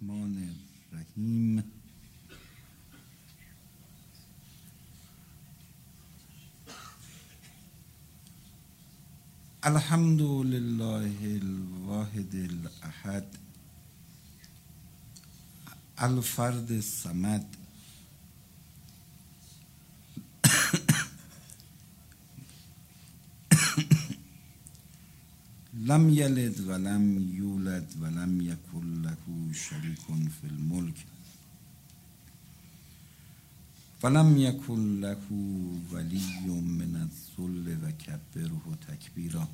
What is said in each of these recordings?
الرحمن الرحیم. الحمد لله الواحد الاحد الفرد الصمد لم یلد ولم یولد ولم یکن له شریک فی الملک ولم یکن له ولی من الذل و کبره تکبیرا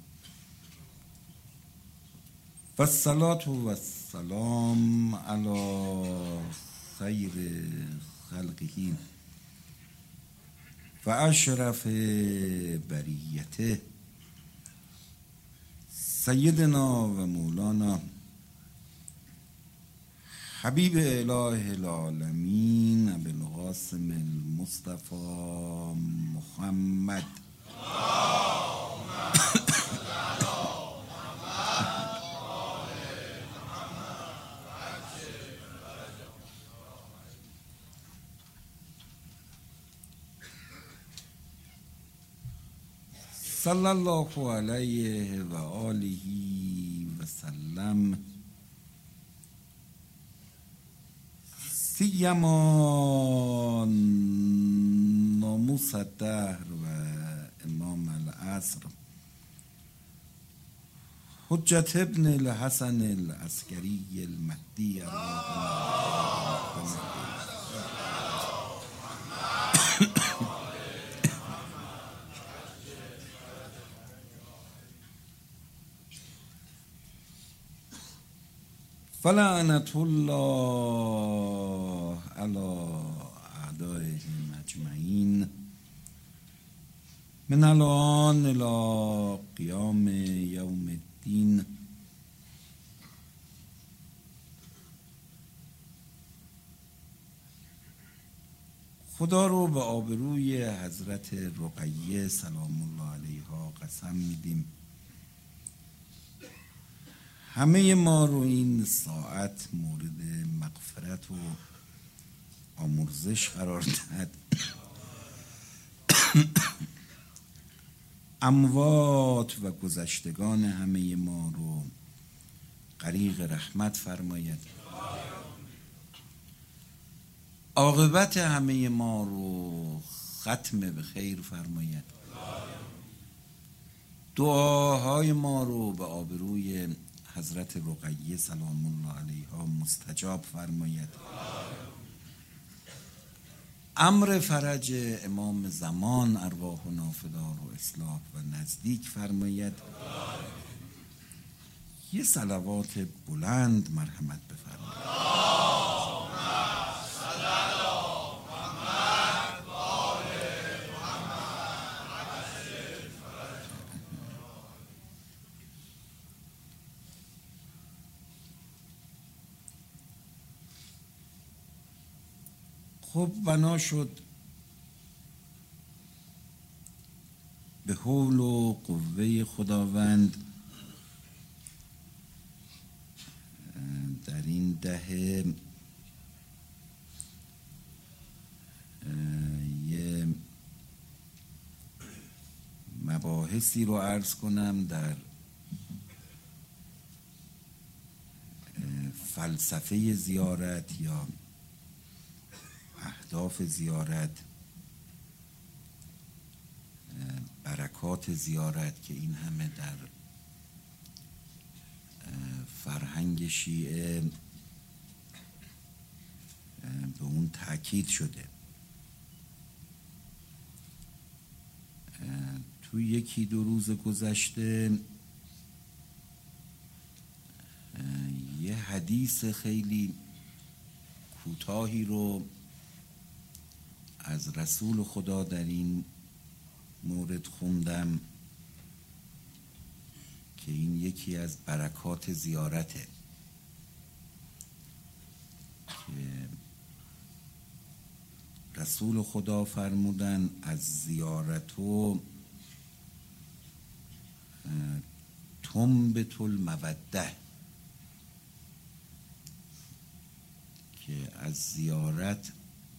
و الصلاة و السلام علی خیر خلقه و اشرف بریته سیدنا و مولانا حبیب اله العالمین ابوالقاسم المصطفى محمد صلی الله علیه و آله و سلم. سیما ناموس الدهر و امام العصر حجت ابن الحسن العسکری المهدی فلعنة الله علی اعدائهم اجمعین من الان الی قیام یوم الدین. خدا رو به آبروی حضرت رقیه سلام الله علیها قسم میدیم همه ما رو این ساعت مورد مغفرت و آمرزش قرار دهد، اموات و گذشتگان همه ما رو غریق رحمت فرماید، عاقبت همه ما رو ختم به خیر فرماید، دعاهای ما رو به آبروی حضرت رقیه سلام الله علیها مستجاب فرماید، امر فرج امام زمان ارواحنا فدار و اصلاح و نزدیک فرماید. یه صلوات بلند مرحمت بفرمایید. خب بنا شد به حول و قوه خداوند در این دهه یه مباحثی رو عرض کنم در فلسفه زیارت یا اهداف زیارت، برکات زیارت که این همه در فرهنگ شیعه به اون تأکید شده. تو یکی دو روز گذشته یه حدیث خیلی کوتاهی رو از رسول خدا در این مورد خوندم که این یکی از برکات زیارته که رسول خدا فرمودن از زیارتو تنبت الموده، که از زیارت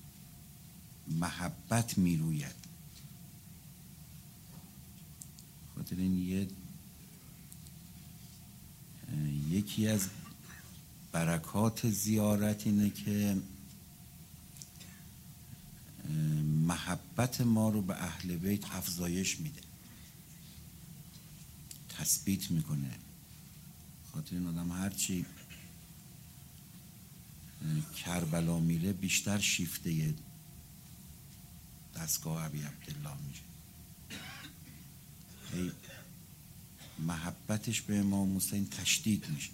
محبت میروید. خاطر این یکی از برکات زیارت اینه که محبت ما رو به اهل بیت افزایش میده، تثبیت میکنه. خاطر این آدم هرچی کربلا میره بیشتر شیفته دستگاه ابی عبدالله میشه. محبتش به امام حسین تشدید میشه.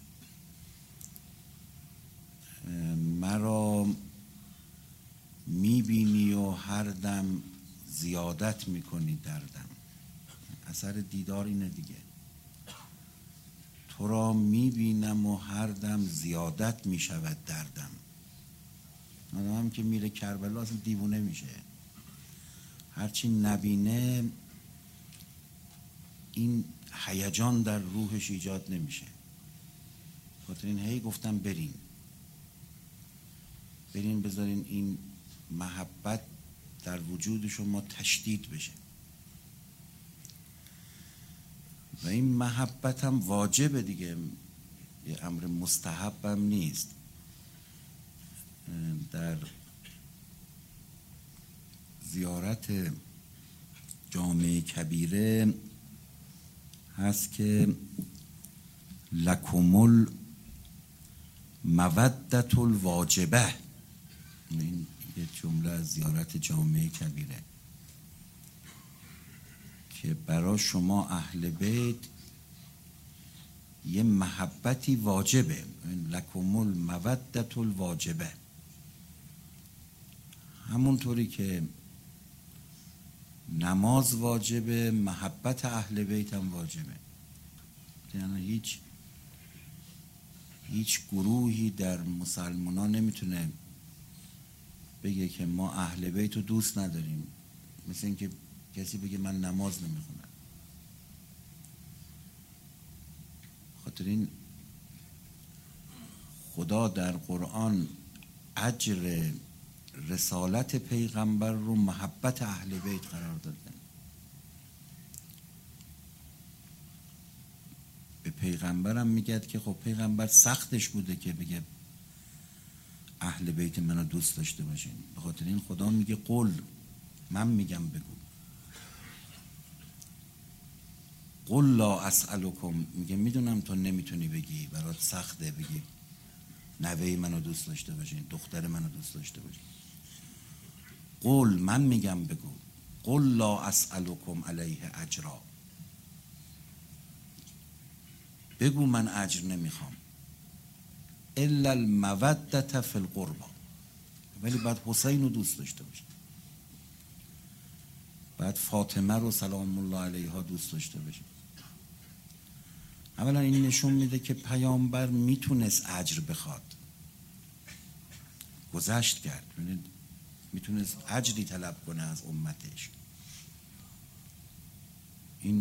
مرا میبینی و هر دم زیادت میکنی دردم. اثر دیدار اینه دیگه. تو را میبینم و هر دم زیادت میشود دردم. آدم که میره کربلا اصلا دیوونه میشه. هرچی نبینه این هیجان در روحش ایجاد نمیشه. خاطر این هی گفتم برین بذارین این محبت در وجود شما تشدید بشه. و این محبت هم واجبه دیگه، یه امر مستحب هم نیست. در زیارت جامع کبیره هست که لکم المودة الواجبه. این یه جمله از زیارت جامع کبیره که برای شما اهل بیت یه محبتی واجبه. لکم المودة الواجبه. همونطوری که نماز واجبه، محبت اهل بیت هم واجبه. یعنی هیچ گروهی در مسلمانان نمیتونه بگه که ما اهل بیت رو دوست نداریم. مثل اینکه کسی بگه من نماز نمیخونم. خاطر این خدا در قرآن اجر رسالت پیغمبر رو محبت اهل بیت قرار داده. به پیغمبرم میگه که خب پیغمبر سختش بوده که بگه اهل بیت منو دوست داشته باشین. به خاطر این خدا میگه قل، من میگم بگو. قل لا اسألکم، میگه میدونم تو نمیتونی بگی، برات سخته بگی نوه منو دوست داشته باشین، دختر منو دوست داشته باشین. قل، من میگم بگو. قل لا اسألکم علیه اجرا، بگو من اجر نمیخوام. الا المودة فی القربى، ولی بعد حسین رو دوست داشته باشی، بعد فاطمه رو سلام الله علیها دوست داشته باشی. اولا این نشون میده که پیامبر میتونست اجر بخواد، گذشت کرد، میتونست اجری طلب کنه از امتش. این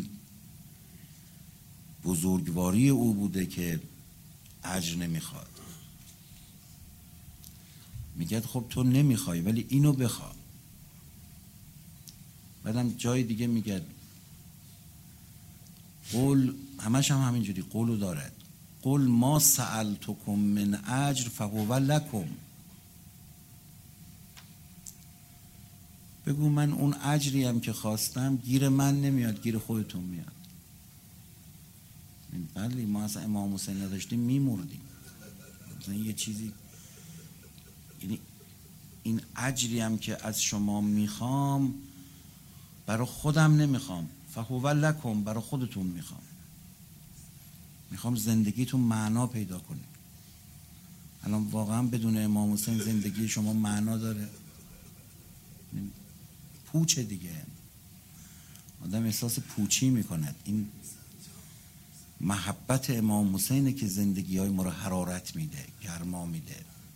بزرگواری او بوده که اجر نمیخواد. میگه خب تو نمیخوای ولی اینو بخوا. بعدم جای دیگه میگه قول، همش هم همینجوری قولو دارد. قل ما سألتکم من اجر فهو لکم، بگو من اون اجری هم که خواستم گیر من نمیاد، گیر خودتون میاد. بله ما اصلا امام حسین نداشتیم میمردیم. مثلا یه چیزی، یعنی این اجری هم که از شما میخوام برای خودم نمیخوام، فهو لکم، برای خودتون میخوام زندگیتون معنا پیدا کنه. الان واقعا بدون امام حسین زندگی شما معنا داره؟ پوچه دیگه، آدم احساس پوچی میکند. این محبت امام حسینه که زندگی های ما رو حرارت میده، گرما میده،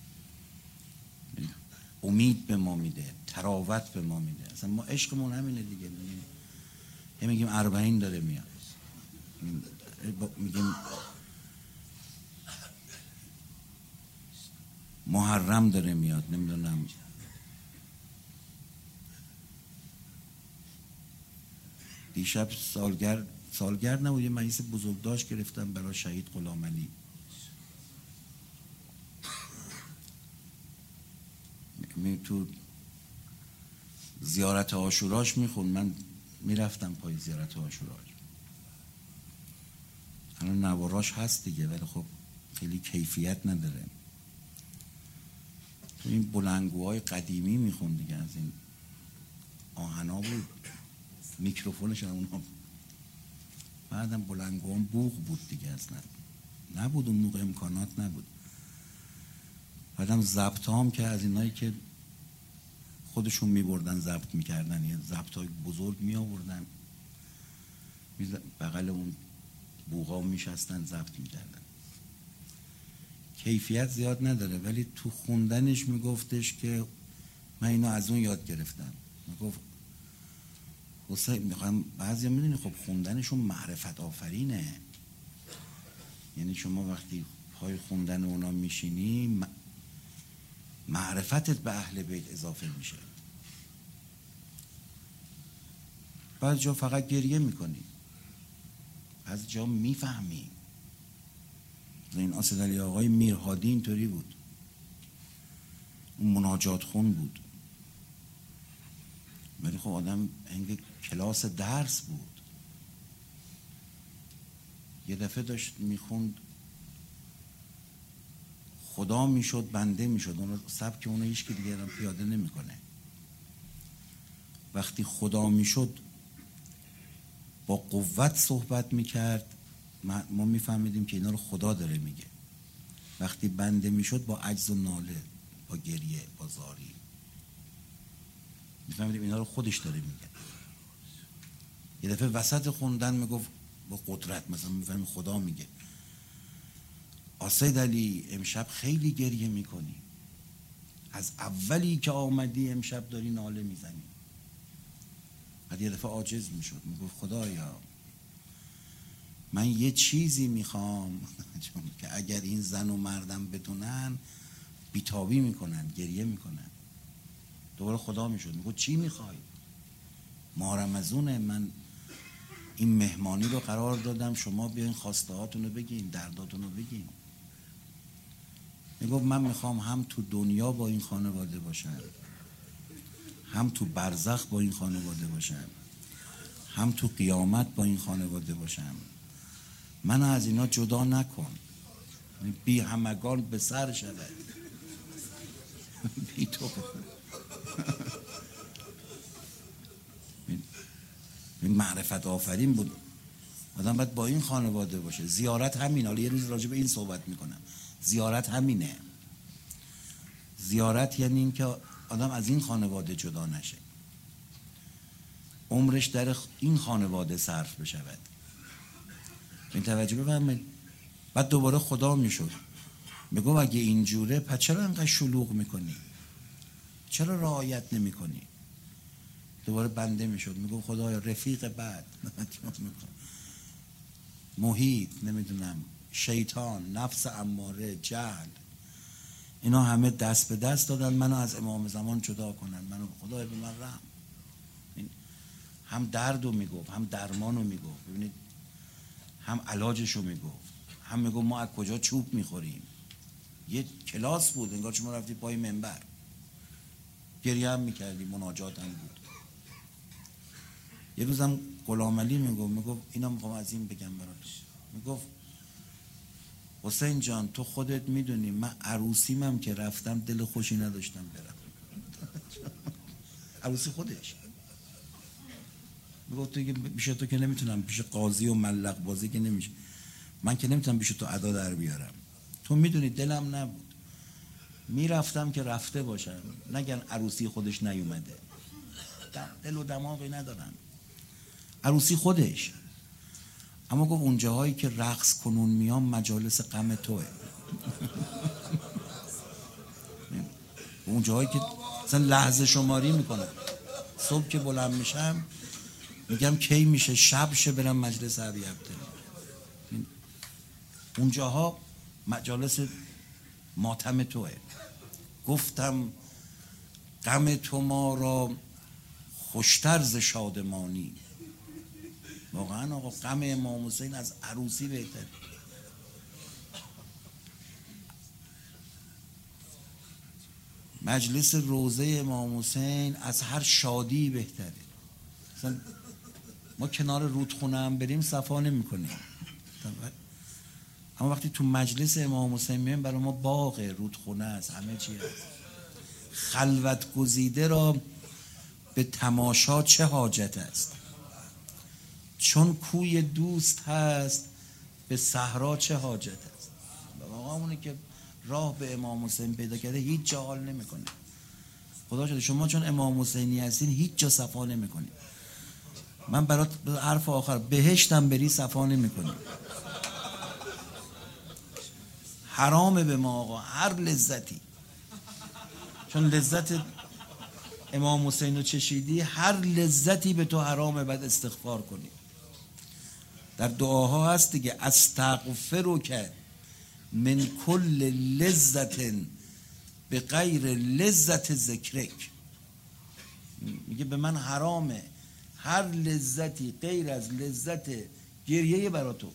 امید به ما میده، تراوت به ما میده. اصلا ما عشقمون همینه دیگه. میگیم 40 داره میاد، میگیم محرم داره میاد، نمیدونم دیشب سالگرد نبود، یه مجلس بزرگداشت گرفتم برای شهید غلامعلی. تو زیارت عاشوراش میخون، من میرفتم پای زیارت عاشوراش. الان نواراش هست دیگه ولی خب خیلی کیفیت نداره. تو این بلندگوهای قدیمی میخون دیگه، از این آهنا بود، میکروفونش هم اونا، بعدم بلندگوها بوق بود دیگه، اصلا نبود اون موقع، امکانات نبود. بعدم ضبط هم که از اینایی که خودشون میبردن ضبط میکردن، یه ضبط های بزرگ میآوردن بغل اون بوغا میشستن ضبط میکردن. کیفیت زیاد نداره ولی تو خوندنش میگفتش که من اینو از اون یاد گرفتم. میگفت حسین میخوام، بعضی میدونی خب خوندنشون معرفت آفرینه، یعنی شما وقتی پای خوندن اونا میشینی معرفتت به اهل بیت اضافه میشه. بعض جا فقط گریه میکنی، بعض جا میفهمی. این اسد علی آقای میرهادی اینطوری بود، اون مناجات خون بود ولی خب آدم هنگ کلاس درس بود. یه دفعه داشت میخوند خدا میشد بنده میشد، اون سبک اونو هیچ که دیگه پیاده نمیکنه. وقتی خدا میشد با قوت صحبت میکرد، ما میفهمیدیم که اینا رو خدا داره میگه. وقتی بنده میشد با عجز و ناله، با گریه، با زاری، میفهمیدیم اینا رو خودش داره میگه. یه دفعه وسط خوندن میگفت با قدرت، مثلا میفهمیم خدا میگه اسد علی امشب خیلی گریه میکنی، از اولی که آمدی امشب داری ناله میزنی. بعد یه دفعه عاجز میشد میگفت خدایا من یه چیزی میخوام که اگر این زن و مردم بدونن بیتابی میکنن، گریه میکنن. دوباره خدا میشد میگفت چی میخوای؟ ماه رمضونه، من این مهمانی رو قرار دادم، شما بیاین خواسته هاتون رو بگین، درداتون رو بگین. میگفت من میخوام هم تو دنیا با این خانواده باشم، هم تو برزخ با این خانواده باشم، هم تو قیامت با این خانواده باشم. من از اینا جدا نکن، بی همگان به سر شود بی تو. این معرفت آفرین بود. آدم باید با این خانواده باشه. زیارت همین، حالا یه روز راجع به این صحبت میکنم. زیارت همینه. زیارت یعنی این که آدم از این خانواده جدا نشه، عمرش در این خانواده صرف بشود. این توجه بفرمایید. بعد دوباره خدا میشد میگو اگه اینجوره پس چرا انقدر شلوغ میکنی؟ چرا رعایت نمیکنی؟ دوباره بنده میشد میگو خدایا رفیق بعد محیط، نمیدونم شیطان، نفس اماره، جهل، اینا همه دست به دست دادن منو از امام زمان جدا کنن. منو خدایا به من رحم. هم دردو میگفت، هم درمانو میگفت، ببینید هم علاجشو میگفت، هم میگفت ما از کجا چوب میخوریم. یه کلاس بود، انگار شما رفتی پای منبر، گریه هم میکردی، مناجات هم بود. یه روزم غلامعلی میگفت اینا میخوام از این بگم برات. میگفت حسین جان تو خودت میدونی من عروسیمم که رفتم دل خوشی نداشتم برم. عروسی خودش میگفت تو پیش تو که نمیتونم، پیش قاضی و ملق بازی که نمیشه، من که نمیتونم پیش تو ادا در بیارم. تو میدونی دلم نبود، میرفتم که رفته باشم، نگن عروسی خودش نیومده. دل و دماغی ندارم، عروسی خودش. اما گفت اون جاهایی که رقص کنون میام مجالس غم توه. اون جاهایی که مثلا لحظه شماری میکنم، صبح که بلند میشم میگم کی میشه شب شه برم مجلس ابی عبدالله. اون جاها مجالس ماتم توه. گفتم غم تو ما را خوشتر ز شادمانی. واقعا آقا غم امام حسین از عروسی بهتره. مجلس روضه امام حسین از هر شادی بهتره. مثلا ما کنار رودخونه هم بریم صفا نمی کنیم، اما وقتی تو مجلس امام حسین میایم برای ما باغ، رودخونه است، همه چی هست. خلوت گزیده را به تماشا چه حاجت است، چون کوی دوست هست به صحرا چه حاجت است. واقعا اونی که راه به امام حسین پیدا کرده هیچ جا حال نمیکنه. خدا شده شما چون امام حسینی هستین هیچ جا صفا نمیکنی. من برات حرف آخر، بهشتم بری صفا نمیکنی. حرامه به ما آقا هر لذتی، چون لذت امام حسین رو چشیدی، هر لذتی به تو حرامه، بعد استغفار کنی. در دعاها هست دیگه، استغفرک من کل لذت به غیر لذت ذکرک. میگه به من حرامه هر لذتی غیر از لذت گریه برا تو.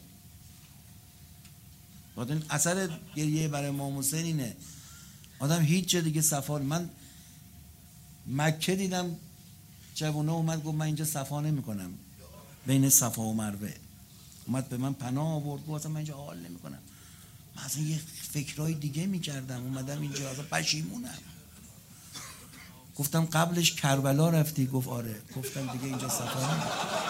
این اثر گریه برای امام حسین اینه آدم هیچ جا دیگه صفا. من مکه دیدم جوونه اومد گفت من اینجا صفا نمی کنم، بین صفا و مروه اومد به من پناه آورد، گفت من اینجا حال نمی کنم، من اصلا یه فکرهای دیگه می کردم، اومدم اینجا اصلا پشیمونم. گفتم قبلش کربلا رفتی؟ گفت آره. گفتم دیگه اینجا صفا نمی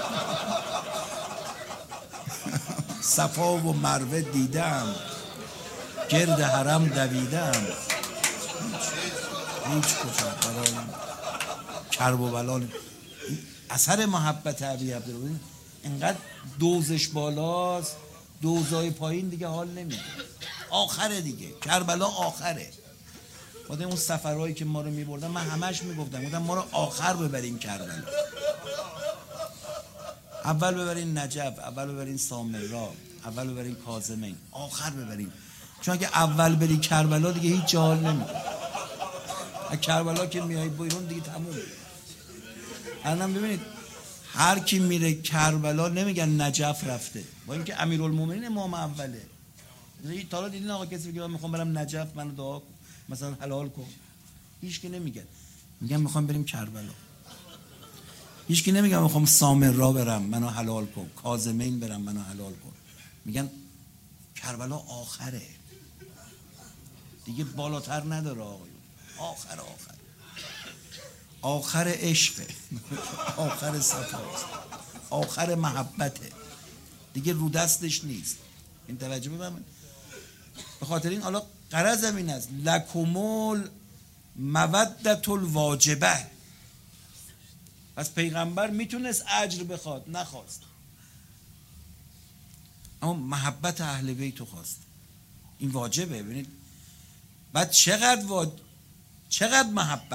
صفا و مروه دیدم، گرد حرم دویدم، هیچ کجا برای کرب و بلا. اثر محبت ابی عبدالله اینقدر دوزش بالاست، دوزای پایین دیگه حال نمیده. آخره دیگه، کربلا آخره. بعد اون سفرهایی که ما رو میبردن من همش میگفتم ما رو آخر ببرین کربلا، اول ببرین نجف، اول ببرین سامرا، اول ببرین کاظمین، آخر ببرین. چون اگه اول بری کربلا دیگه هیچ جا حال نمیده. از کربلا که میای بیرون دیگه تموم. الان ببینید هر کی میره کربلا نمیگن نجف رفته، با اینکه امیرالمومنین امام اوله. تا حالا دیدین آقا کسی بگه من میخوام برم نجف منو دعا کن مثلا حلال کن؟ هیچ کی نمیگه، میگن میخوام بریم کربلا. هیچ کی نمیگه میخوام سامرا برم منو حلال کن، کاظمین برم منو حلال کن. میگن کربلا آخره دیگه، بالاتر نداره آقایون. آخر آخر عشقه، آخر صفاست، آخر محبته دیگه، رو دستش نیست. این توجه ببینید. به خاطر این حالا غرضم این است لکمول مودت الواجبه. پس پیغمبر میتونست اجر بخواد، نخواست، اما محبت اهل بیت خواست. این واجبه. ببینید بعد چقدر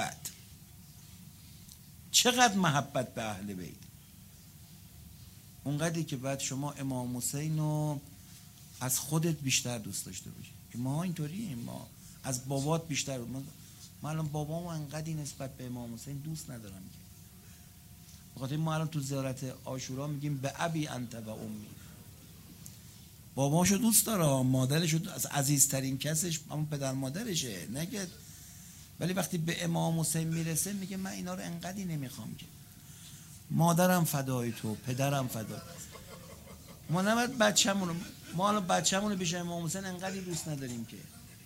محبت به اهل بیت، اونقدری که بعد شما امام حسین رو از خودت بیشتر دوست داشته باشی. که ما اینطوریم، ما از بابات بیشتر. ما الان بابامو انقدری نسبت به امام حسین دوست ندارم که بخاطر ما الان تو زیارت عاشورا میگیم به ابی انت و امی. باباشو دوست داره، مادرشو از عزیزترین کسش اما پدر مادرشه نگه. ولی وقتی به امام حسین میرسه میگه من اینا رو انقدری نمیخوام که مادرم فدای تو، پدرم فدای. ما نباید ما الان بچه‌مون رو بیش امام حسین انقدری دوست نداریم که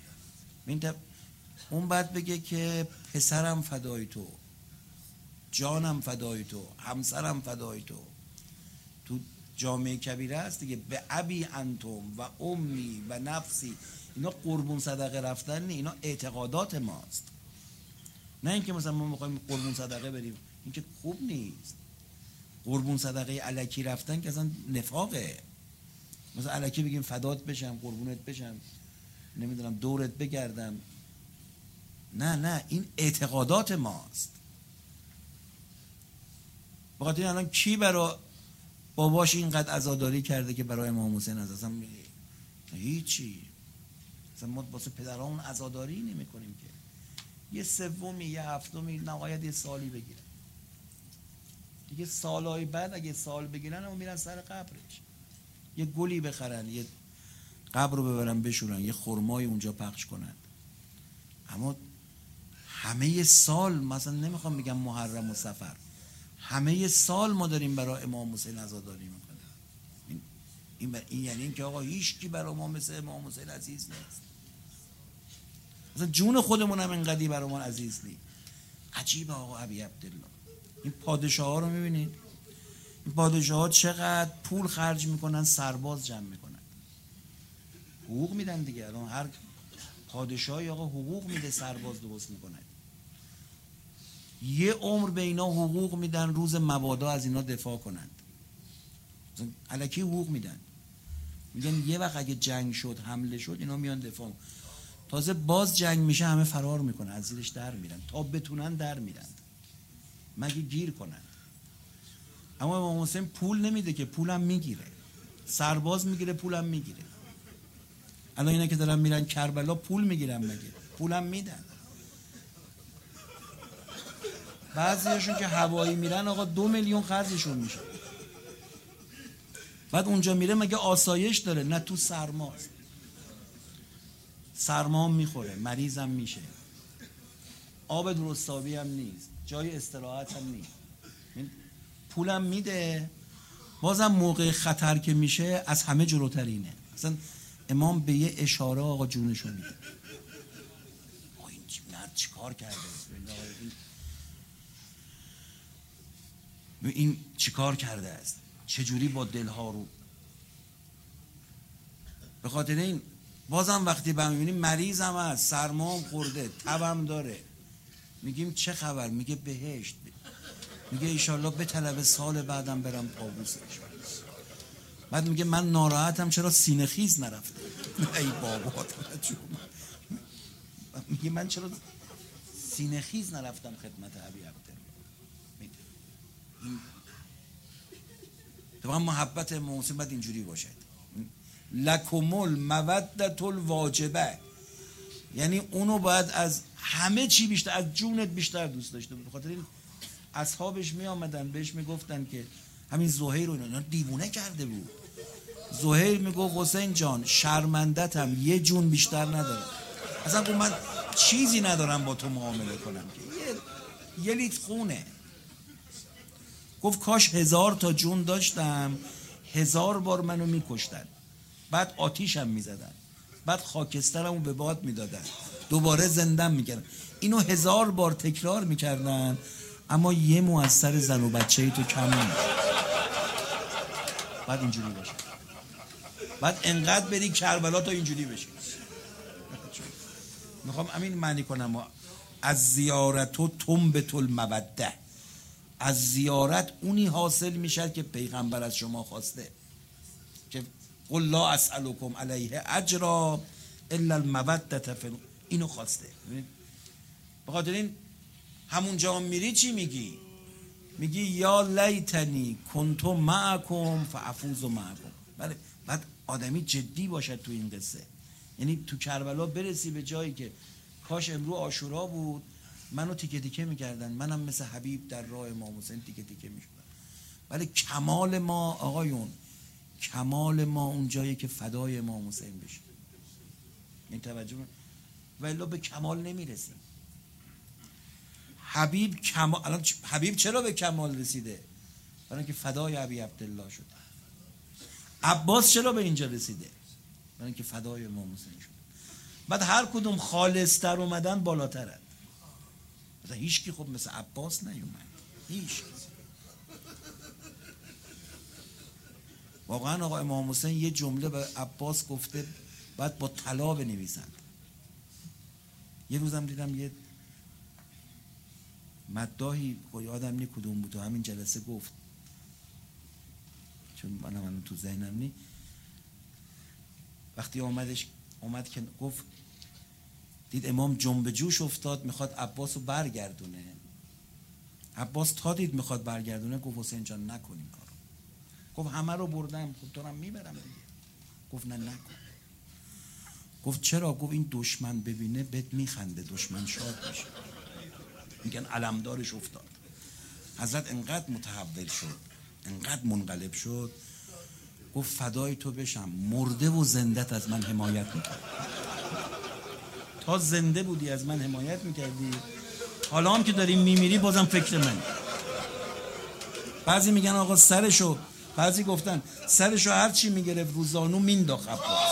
اون بعد بگه که پسرم فدای تو، جانم فدای تو، همسرم فدای تو. تو جامعه کبیره هست دیگه، به ابی انتم و امی و نفسی. اینا قربون صدقه رفتن نه، اینا اعتقادات ماست. نه اینکه مثلا ما میخوایم قربون صدقه بریم، این که خوب نیست. قربون صدقه الکی رفتن که اصلا نفاقه. مثلا الکی بگیم فدات بشم، قربونت بشم، نمیدونم دورت بگردم. نه این اعتقادات ماست. بخاطر الان کی برای باباش اینقدر عزاداری کرده که برای امام حسین اصلا هیچی. مثلا ما واسه پدرامون عزاداری نمی کنیم که یه سومی یه هفتمی نهایت یه سالی بگیرن دیگه. سالهای بعد اگه سال بگیرن اما میرن سر قبرش، یه گلی بخرن، یه قبر رو ببرن بشورن، یه خرمای اونجا پخش کنن. اما همه سال، مثلا نمیخوام بگم محرم و صفر، همه سال ما داریم برای امام حسین عزاداری میکنیم. این یعنی این که آقا هیچ کی برای ما مثل امام حسین عزیز نیست. مثلا جون خودمون هم اینقدی برای ما عزیز نیست. عجیبه آقا ابی عبدالله. این پادشاه ها رو میبینید، این پادشاه ها چقدر پول خرج میکنن سرباز جمع میکنن، حقوق میدن دیگه. الان هر پادشاهی آقا حقوق میده سرباز درست میکنه، یه عمر به اینا حقوق میدن روز مبادا از اینا دفاع کنند. الکی حقوق میدن، میگن یه وقت اگه جنگ شد حمله شد اینا میان دفاع. تازه باز جنگ میشه همه فرار میکنن، از زیرش در میرن تا بتونن در میرن مگه گیر کنن. اما امام حسین پول نمیده که، پولم میگیره، سرباز میگیره پولم میگیره. الان اینا که دارن میرن کربلا پول میگیرن مگه؟ پولم میدن. بعضیاشون که هوایی میرن آقا 2 میلیون خرجشون میشه. بعد اونجا میره مگه آسایش داره؟ نه، تو سرماست، سرما میخوره، مریضم میشه، آب درستابی هم نیست، جای استراحت هم نیست، پولم میده. بازم موقع خطر که میشه از همه جلوترینه. مثلا امام به یه اشاره آقا جونشو میده. این مرد چی کار کرده؟ این چی کار کرده است؟ چجوری با دلها رو. به خاطر این بازم وقتی میبینیم مریض هم هست، سرما هم خورده، تبم داره، میگیم چه خبر؟ میگه بهشت. میگه ایشالله به طلب سال بعدم برم طاووسش. بعد میگه من ناراحتم چرا سینه خیز نرفته. ای بابا میگه من چرا سینه خیز نرفتم خدمت ابی عبدالله. این تو محبت امام حسین باید اینجوری باشد. لکم المودة الواجبه، یعنی اونو باید از همه چی بیشتر، از جونت بیشتر دوست داشته بود. بخاطر این اصحابش می آمدن بهش میگفتن که همین زهیر رو اینا دیوونه کرده بود. زهیر میگفت حسین جان شرمندتم، یه جون بیشتر ندارم، اصلا گفت من چیزی ندارم با تو معامله کنم که یه لیتر خونه. گفت کاش 1000 تا جون داشتم، 1000 بار منو میکشتن، بعد آتیشم میزدن، بعد خاکسترمو به باد میدادن، دوباره زندم میکردن. اینو 1000 بار تکرار میکردن، اما یه مو از سر زن و بچه تو کم نمیشه. بعد اینجوری باشه، بعد انقدر بری کربلا تا اینجوری بشی. میخوام همین معنی کنم، از زیارت و تنبت الموده، از زیارت اونی حاصل میشه که پیغمبر از شما خواسته که قل لا اسألکم علیه اجرا الا المودة، اینو خواسته. به خاطر این همون جا میری چی میگی؟ میگی یا لیتنی کنت معکم فافوز معکم. بله، بعد آدمی جدی باشد تو این قصه. یعنی تو کربلا برسی به جایی که کاش امرو عاشورا بود، منو تیکه تیکه میکردن، منم مثل حبیب در راه امام حسین تیکه تیکه میشدم. ولی کمال ما آقایون، کمال ما اون جایی که فدای امام حسین بشه. این توجه ولی به کمال نمیرسیم. حبیب کمال، الان حبیب چرا به کمال رسیده؟ برای اینکه فدای ابی عبدالله شده. عباس چرا به اینجا رسیده؟ برای اینکه فدای امام حسین شده. بعد هر کدوم خالص‌تر اومدن بالاترن. مثلا هیچ کی خب مثل عباس نیومد، هیچ. واقعا آقا امام حسین یه جمله به عباس گفته بعد با طلا بنویسند. یه روزم دیدم یه مداحی، یادم نی کدوم بود، تو همین جلسه گفت، چون من تو ذهنم نی، وقتی اومد که گفت دید امام جنب جوش افتاد میخواد عباس رو برگردونه. عباس تا دید میخواد برگردونه گفت حسین جان نکنیم کارو. گفت همه رو بردم، خب تو هم میبرم دیگه. گفت نه نکن. گفت چرا؟ گفت این دشمن ببینه بهت میخنده، دشمن شاد میشه. میگن علمدارش افتاد. حضرت انقدر متحول شد، انقدر منقلب شد، گفت فدای تو بشم، مرده و زندت از من حمایت میکرد. تا زنده بودی از من حمایت میکردی، حالا هم که داری میمیری بازم فکر من. بعضی میگن آقا سرشو، بعضی گفتن سرشو هر چی میگرفت رو زانو مینداخت عباس.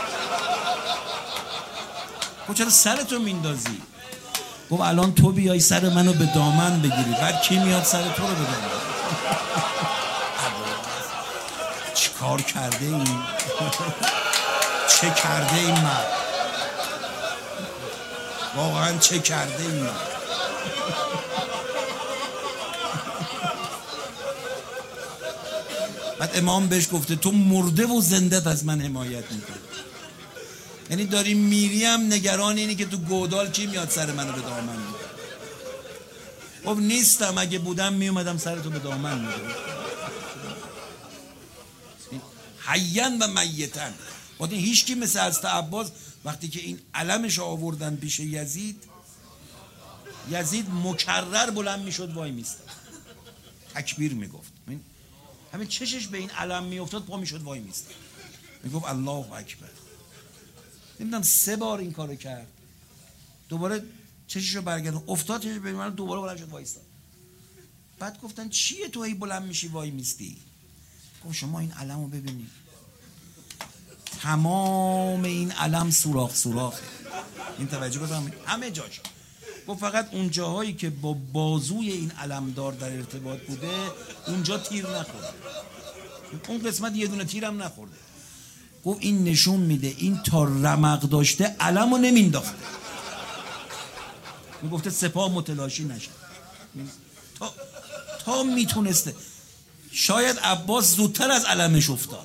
گفت چرا سرتو میندازی؟ گفت الان تو بیای سر منو به دامن بگیری، بعد کی میاد سر تو رو به دامن؟ چه کار کرده این؟ چه کرده این مرد؟ واقعا چه کرده این مرد؟ بعد امام بهش گفته تو مرده و زندت از من حمایت میکنی. یعنی داری میری هم نگران اینی که تو گودال کی میاد سر منو به دامن میگیره. خب نیستم، اگه بودم میومدم سر تو به دامن میگیره. حیاً و میتاً. وقتی هیچ کی مثل حضرت عباس وقتی که این علمش آوردن پیش یزید، یزید مکرر بلند میشد وای میست، تکبیر میگفت، همین چشش به این علم میافتاد پا میشد وای میست، میگفت الله اکبر. نمیدونم 3 بار این کارو کرد، دوباره چششو برگردون افتاد، چشش به من دوباره بلند شد وای ایستاد. بعد گفتن چیه تو هی بلند میشی وای میستی؟ گفت شما این علمو ببینید، تمام این علم سوراخ سوراخه. این توجه کنید همه جاش. گفت فقط اون جاهایی که با بازوی این علمدار در ارتباط بوده اونجا تیر نخورده، اون قسمت یه دونه تیرم نخورده. گفت این نشون میده این تا رمق داشته علمو نمینداخته. میگفته سپاه متلاشی نشه، تا میتونسته. شاید عباس زودتر از علمش افتاد.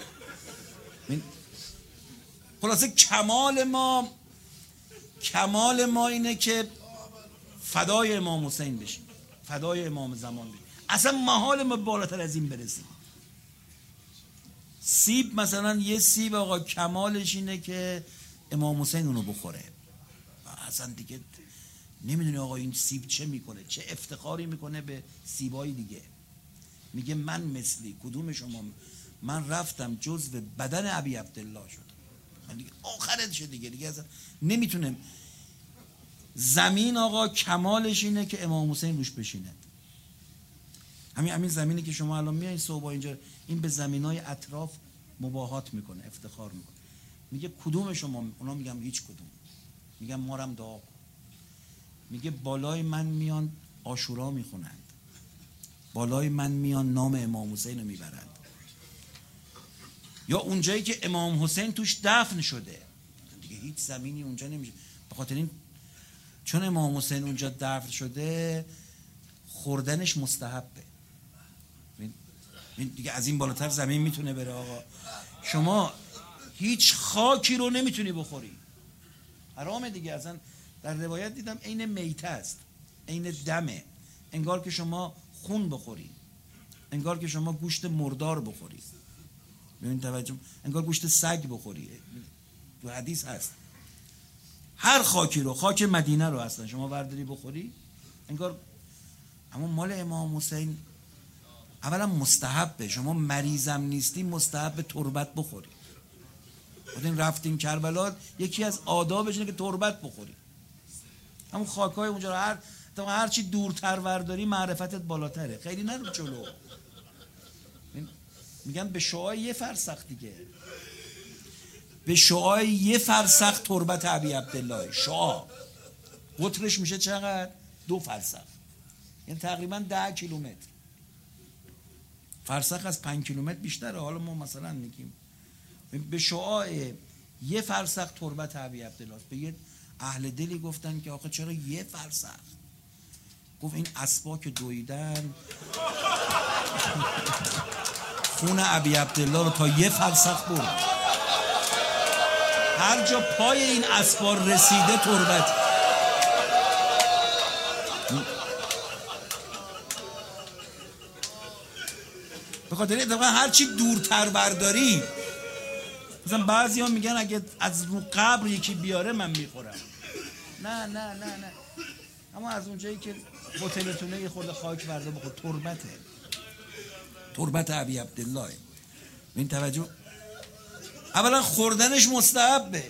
خلاصه کمال ما اینه که فدای امام حسین بشیم، فدای امام زمان بشیم. اصلا محال ما بالاتر از این برسیم. سیب مثلا یه سیب آقا کمالش اینه که امام حسین اونو بخوره. اصلا دیگه نمیدونی آقا این سیب چه میکنه، چه افتخاری میکنه به سیبای دیگه. میگه من مثلی کدوم شما؟ من رفتم جزو بدن ابی عبدالله شد. من دیگه آخرت شد دیگه اصلا نمیتونه. زمین آقا کمالش اینه که امام حسین روش بشینه. همین زمینی که شما الان میایین صبح اینجا، این به زمینای اطراف مباهات میکنه، افتخار میکنه. میگه کدوم شما؟ اونا میگم هیچ کدوم. میگم ما رم دعا کن. میگه بالای من میان عاشورا میخونند، بالای من میان نام امام حسین رو میبرند، یا اونجایی که امام حسین توش دفن شده دیگه هیچ زمینی اونجا نمیشه. به خاطر این چون امام حسین اونجا دفن شده خوردنش مستحبه. دیگه از این بالاتر زمین میتونه بره آقا؟ شما هیچ خاکی رو نمیتونی بخوری، حرامه دیگه. اصلا در روایت دیدم عین میته است، عین دمه، انگار که شما خون بخوری، انگار که شما گوشت مردار بخوری. ببین توجه، انگار گوشت سگ بخوری. تو حدیث هست هر خاکی رو، خاک مدینه رو اصلا شما برداری بخوری انگار. اما مال امام حسین اولا مستحبه، شما مریضم نیستی مستحب تربت بخوری. بعدین رفتیم کربلا، یکی از آدابش اینه که تربت بخوری. همون خاکای اونجا رو هر چی دورتر ورداری معرفتت بالاتره، خیلی نرو جلو. میگن به شعاع 1 فرسخ دیگه، به شعاع 1 فرسخ تربت ابی عبدالله. شعاع قطرش میشه چقدر؟ 2 فرسخ، یعنی تقریبا 10 کیلومتر. فرسخ از 5 کیلومتر بیشتره. حالا ما مثلا میگیم به شعاع 1 فرسخ تربت ابی عبدالله. به یه اهل دلی گفتن که آخه چرا 1 فرسخ؟ گفت این اسبا که دویدن خون ابی عبدالله رو تا 1 فرسخ برد. هر جا پای این اسبا رسیده تربت. به خاطر اتفاقا هر چی دورتر برداری مثلا بعضیا میگن اگه از رو قبر یکی بیاره من میخورم. نه نه نه نه، اما از اونجایی که هتلتونه یه خورده خاک ورده بخور. تربته، تربت ابی عبدالله. این توجه، اولا خوردنش مستحبه،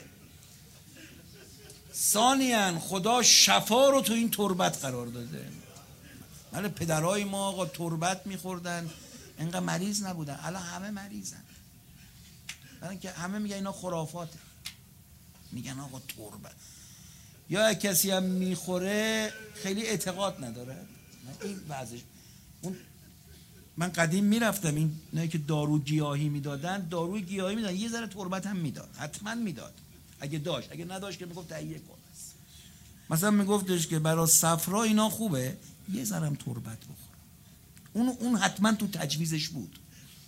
ثانیاً خدا شفا رو تو این تربت قرار داده. ولی پدرای ما آقا تربت میخوردن اینقدر مریض نبودن، الان همه مریضن. برای که همه میگن اینا خرافاته، میگن آقا تربت. یا کسی هم میخوره خیلی اعتقاد نداره. این وضعش. اون من قدیم میرفتم این نه که دارو گیاهی میدادن، داروی گیاهی میدادن، یه ذره تربت هم میداد، حتما میداد اگه داشت، اگه نداشت که میگفت تهیه کن. مثلا میگفتش که برای صفرا اینا خوبه، یه ذره هم تربت بخور. اون حتما تو تجویزش بود.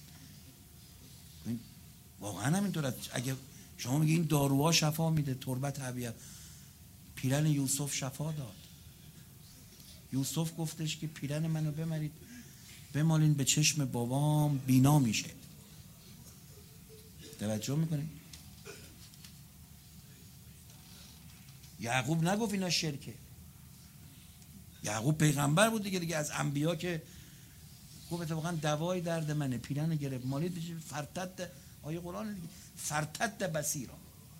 واقعا همینطوره. اگه شما میگی این داروها شفا میده، تربت طبیعت، پیرن یوسف شفا داد. یوسف گفتش که پیرن منو بمرید بمالین به چشم بابام بینا میشه. توجه میکنید؟ یعقوب نگفت اینا شرکه. یعقوب پیغمبر بود دیگه از انبیا که گفت اتفاقا دوای درد منه، پیرن گرفت مالید بشه فرتد، آیه قرآن دیگه، فرتد بصیرا.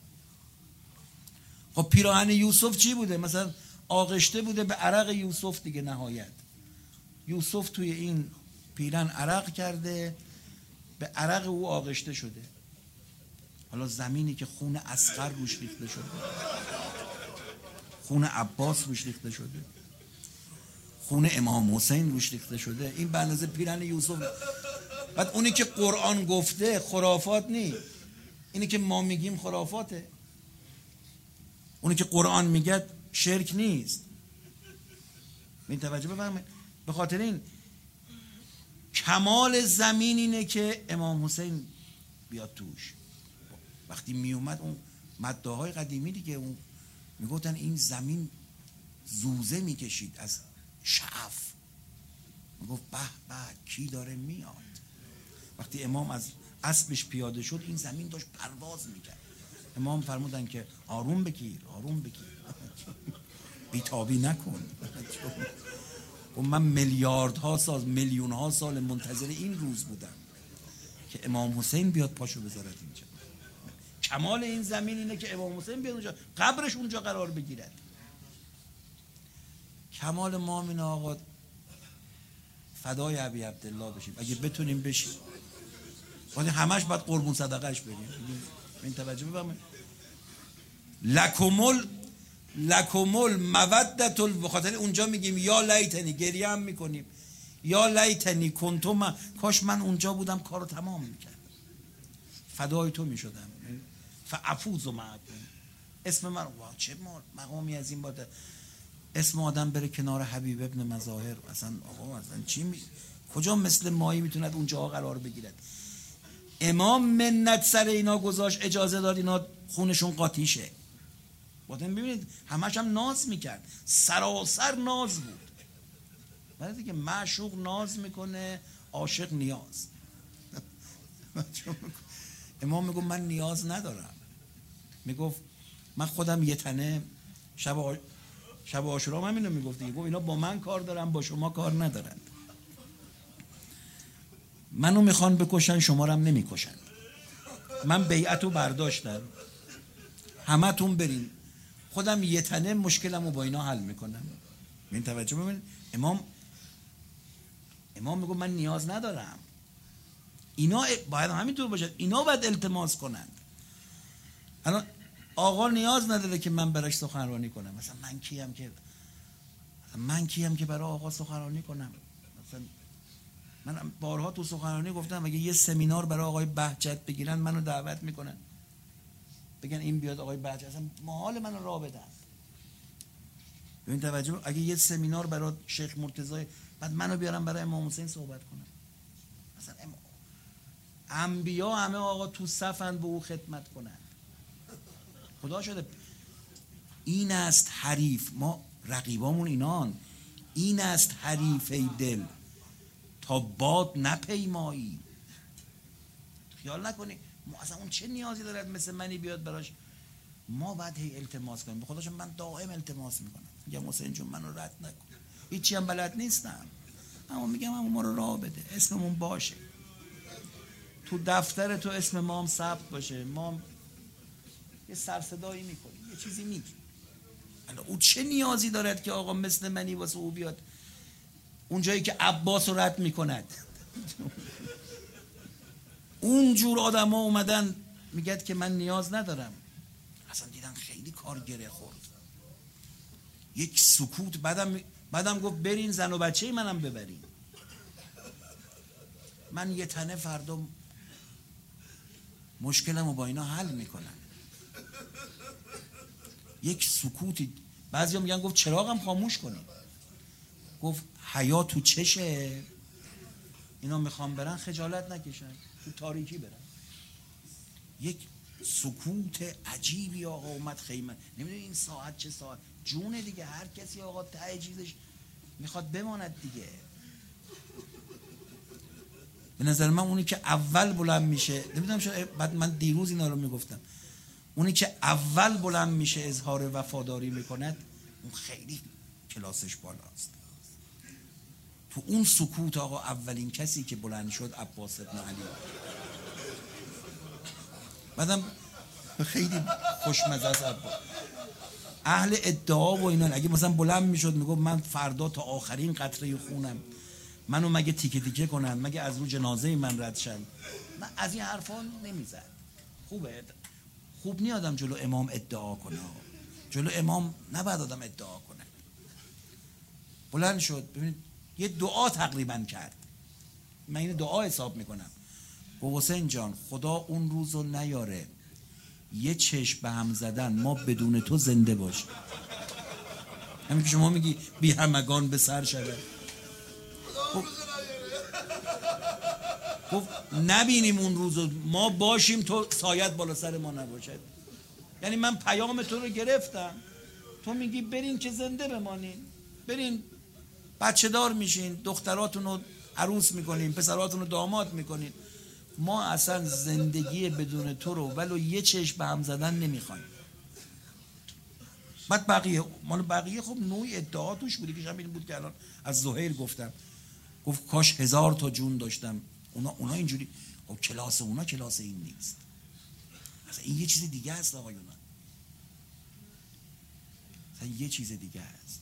خب پیراهن یوسف چی بوده؟ مثلا آغشته بوده به عرق یوسف دیگه. نهایت یوسف توی این پیرن عرق کرده، به عرق او آغشته شده. حالا زمینی که خون اصغر روش ریخته شده، خون عباس روش ریخته شده، خون امام حسین روش ریخته شده، این به اندازه پیرن یوسف. بعد اونی که قرآن گفته خرافات نی، اینی که ما میگیم خرافاته. اونی که قرآن میگه شرک نیست. این توجه بفرمایید. به خاطر این کمال زمین اینه که امام حسین بیاد توش. وقتی میومد اون مداهای قدیمی دیگه، اون میگفتن این زمین زوزه میکشید از شعف، میگفت به به کی داره میاد. وقتی امام از اسبش پیاده شد این زمین داشت پرواز میکرد. امام فرمودن که آروم بگیر، آروم بگیر، بیتابی نکن. و من میلیاردها سال، میلیونها سال منتظر این روز بودم که امام حسین بیاد پاشو بذارد اینجا. کمال این زمین اینه که امام حسین بیاد اونجا، قبرش اونجا قرار بگیرد. کمال ما اینه آقا فدای ابی عبدالله بشیم اگه بتونیم بشیم. ولی همش باید قربون صدقهش بریم. این توجه بفرمایید. لکمل مودت، به خاطر اونجا میگیم یا لیتنی، گریه هم میکنیم، یا لیتنی کنتم، کاش من اونجا بودم کارو تمام میکردم، فدای تو میشدم، فافوز معکم. اسم من چه مقامی از این باده، اسم آدم بره کنار حبیب ابن مظاهر. اصلا آقا اصلا کجا مثل مایی میتوند اونجا قرار بگیرد؟ امام منت سر اینا گذاشت، اجازه داد اینا خونشون قاطی شه. بعدم ببینید همش هم ناز میکرد، سراسر ناز بود. ولی دیگه معشوق ناز میکنه، عاشق نیاز. امام میگفت من نیاز ندارم، میگفت من خودم یه تنه. شب عاشورا هم اینو میگفت دیگه، گفت اینا با من کار دارن با شما کار ندارن، منو میخوان بکشن شما رو هم نمیکشن، من بیعتو برداشتم، همه تون برین، خودم یه تنه مشکلمو با اینا حل میکنم. این توجه ببینید. امام میگه من نیاز ندارم، اینا باید همینطور باشد، اینا باید التماس کنند. الان آقا نیاز نداره که من براش سخنرانی کنم. مثلا من کیم که برای آقا سخنرانی کنم؟ مثلا من بارها تو سخنرانی گفتم اگه یه سمینار برای آقای بهجت بگیرن منو دعوت میکنن، بگن این بیاد آقای بهجت، اصلا محال منو راه بدن. ببین توجه، اگه یه سمینار برای شیخ مرتضی، بعد منو بیارم برای امام حسین صحبت کنم. مثلا انبیا همه آقا تو صفن به او خدمت کنن. خدا شده این است حریف، ما رقیبامون اینان، این است حریف ای دل تا باد نپیمایی. خیال نکنی ما اصلا اون چه نیازی دارد مثل منی بیاد براش؟ ما باید هی التماس کنیم. به خداشم من دائم التماس میکنم، میگم حسین جون منو رد نکن، هیچی هم بلد نیستم، اما میگم اما ما رو راه بده، اسممون باشه تو دفتر تو، اسم ما هم ثبت باشه، ما هم یه سرصدایی میکنیم، یه چیزی میگیم. الان او چه نیازی دارد که آقا مثل منی واسه او بیاد اون جایی که عباس رو رد میکند؟ اون جور آدم ها اومدن میگد که من نیاز ندارم. اصلا دیدن خیلی کار گره خورد، یک سکوت. بعدم گفت برین زن و بچه منم ببرین، من یه تنه فردا مشکلمو با اینا حل میکنم. یک سکوتی. بعضیا میگن گفت چراغم خاموش کنیم، گفت حیا تو چشه، اینا میخوام برن خجالت نکشن، تو تاریکی برن. یک سکوت عجیبی آقا اومد خیمه. نمیدونی این ساعت چه ساعت جونه دیگه، هر کسی آقا ته چیزش میخواد بماند دیگه. به نظر من اونی که اول بلند میشه، نمیدونم شاید بعد من دیروز اینا رو میگفتم، اونی که اول بلند میشه اظهار وفاداری میکند، اون خیلی کلاسش بالاست. تو اون سکوت آقا اولین کسی که بلند شد عباس ابن علی. بعدم خیلی خوشمزه است عباس. اهل ادعا و اینا اگه مثلا بلند میشد میگفت من فردا تا آخرین قطره خونم منو مگه تیکه تیکه کنن، مگه از رو جنازه من رد شن، من از این حرفا نمیزد. خوب نی آدم جلو امام ادعا کنه، جلو امام نباید آدم ادعا کنه. بلند شد، ببینید یه دعا تقریبا کرد، من این دعا حساب میکنم. با حسین جان خدا اون روزو نیاره یه چشم به هم زدن ما بدون تو زنده باشیم. همین که شما میگی بی همگان به سر شده، گفت نبینیم اون روزو، ما باشیم تو سایت بالا سر ما نباشد. یعنی من پیام تو رو گرفتم، تو میگی برین که زنده بمانین، برین بچه دار میشین، دختراتون رو عروس میکنین، پسراتون رو داماد میکنین، ما اصلا زندگی بدون تو رو ولو یه چشم به هم زدن نمیخوایم. بعد بقیه خب نوعی ادعا توش بودی که همین بود که الان از زهیر گفتم، گفت کاش 1000 تا جون داشتم. اونا اینجوری، خب کلاس اونا کلاس این نیست، اصلا این یه چیز دیگه است آقایون، اصلا یه چیز دیگه است.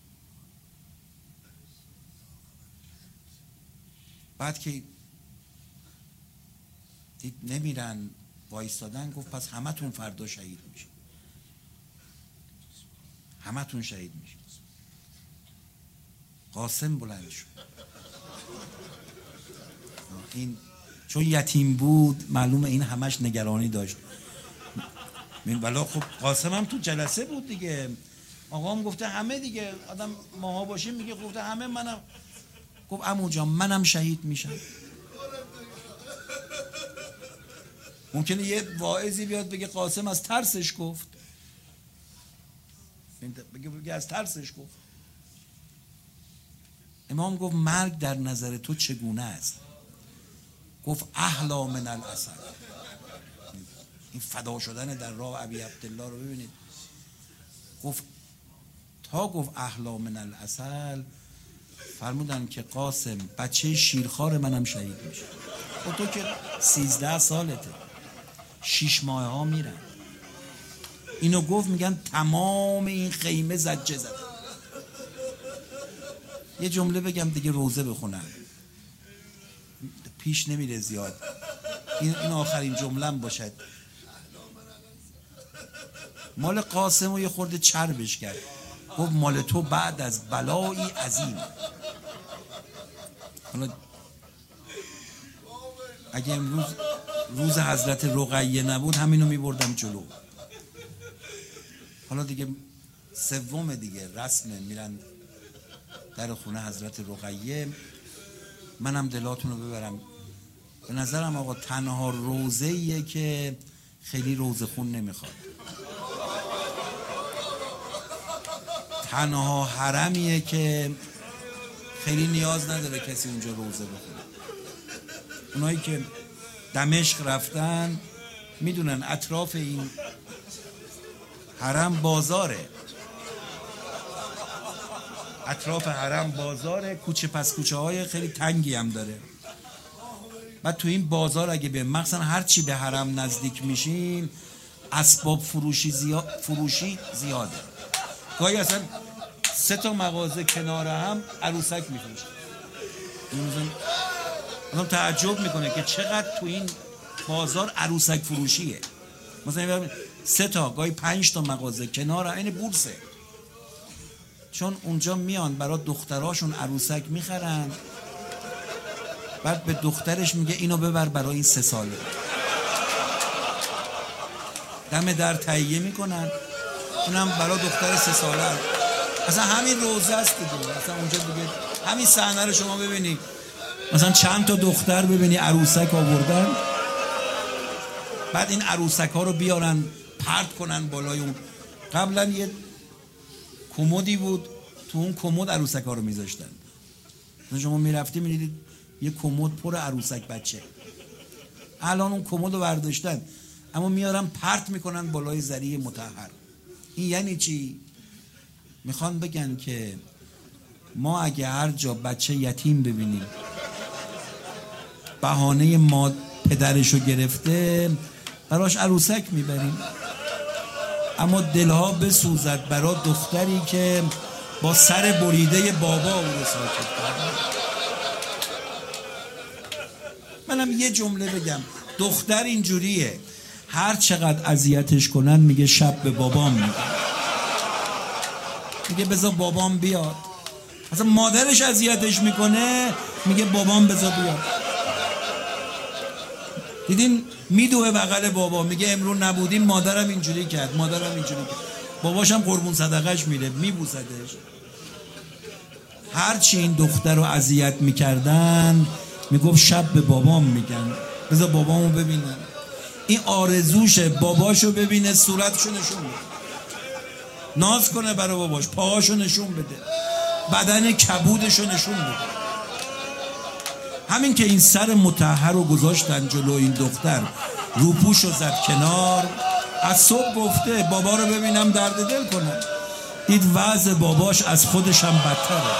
بعد که دید نمیرن وایستادن، گفت پس همتون فردا شهید میشین، همتون شهید میشین. قاسم بلند شد، این چون یتیم بود معلومه این همش نگرانی داشت. ولی خب قاسم هم تو جلسه بود دیگه، آقا هم گفته همه دیگه، آدم ماها باشیم میگه گفته همه، منم گفت عمو جان منم شهید میشم. ممکنه یه واعظی بیاد بگه قاسم از ترسش گفت، بگه از ترسش گفت. امام گفت مرگ در نظر تو چگونه است؟ گفت احلا من العسل. این فدا شدن در راه ابی عبدالله رو ببینید. گفت احلا من العسل، فرمودن که قاسم بچه شیرخوار منم شهید میشه. و تو که 13 سالته، 6 ماه ها میرن. اینو گفت میگن تمام این خیمه زجه زد. یه جمله بگم دیگه روزه بخونم، پیش نمیره زیاد، این آخرین جمله‌ام باشد. مال قاسم رو یه خورده چربش کرد، گفت مال تو بعد از بلایی عظیم. حالا اگه امروز روز حضرت رقیه نبود همینو میبردم جلو. حالا دیگه سوم دیگه رسمه، میرن در خونه حضرت رقیه، منم دلاتون رو ببرم. به نظرم آقا تنها روزه‌ایه که خیلی روزه خون نمیخواد، تنها حرمیه که خیلی نیاز نداره کسی اونجا روزه بخونه. اونایی که دمشق رفتن میدونن اطراف این حرم بازاره، اطراف حرم بازاره، کوچه پس کوچه های خیلی تنگی هم داره. بعد تو این بازار اگه به مخصوصا هر چی به حرم نزدیک میشین اسباب فروشی زیاده. گاهی اصلا 3 مغازه کنار هم عروسک میفروشن. آدم تعجب میکنه که چقدر تو این بازار عروسک فروشیه. مثلا 3 گاهی 5 مغازه کنار هم، این بورسه. چون اونجا میان برای دختراشون عروسک میخرن، بعد به دخترش میگه اینو ببر برای این 3 ساله. دم در تهیه میکنن، اونم برای دختر 3 ساله. اصلا همین روزه است دیگه. اصلا اونجا دیگه همین صحنه رو شما ببینی، مثلا چند تا دختر ببینی عروسک آوردن، بعد این عروسک ها رو بیارن پرت کنن بالای اون. قبلا یه کمدی بود، تو اون کمد عروسک ها رو میذاشتن. شما میرفتی میدیدید یه کمد پر عروسک بچه. الان اون کمد رو برداشتن اما میارن پرت میکنن بالای ذریع مطهر. این یعنی چی؟ میخوان بگن که ما اگه هر جا بچه یتیم ببینیم بهانه ما پدرشو گرفته براش عروسک میبریم، اما دلها بسوزد برای دختری که با سر بریده بابا او رو ساکت کرد. منم یه جمله بگم، دختر اینجوریه، هر چقدر اذیتش کنن میگه شب به بابام میگه بذار بابام بیاد. اصلا مادرش اذیتش میکنه میگه بابام بذار بیاد. دیدین میدوه بغل بابا میگه امروز نبودیم مادرم اینجوری کرد، باباشم قربون صدقش میره میبوسدش. هرچی این دختر رو اذیت میکردن میگفت شب به بابام میگن بذار بابامو ببینن. این آرزوشه باباشو ببینه، صورتشو نشون بده، ناز کنه برای باباش، پاهاشو نشون بده، بدن کبودشو نشون بده. همین که این سر مطهر رو گذاشتن جلو این دختر، روپوشو زد کنار، از صبح گفته بابا رو ببینم درد دل کنم. دید وضع باباش از خودش هم بدتره،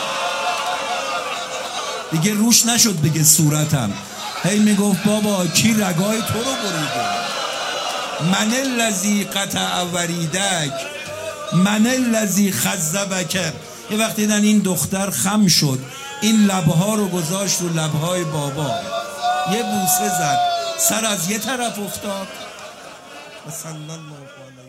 دیگه روش نشد بگه صورتم، هی میگفت بابا کی رگای تو رو بریده، من الذی قطع وریدک، من الذی خذبک. یه وقتی دیدن این دختر خم شد، این لبها رو گذاشت رو لبهای بابا، یه بوسه زد، سر از یه طرف افتاد. صلی الله علیه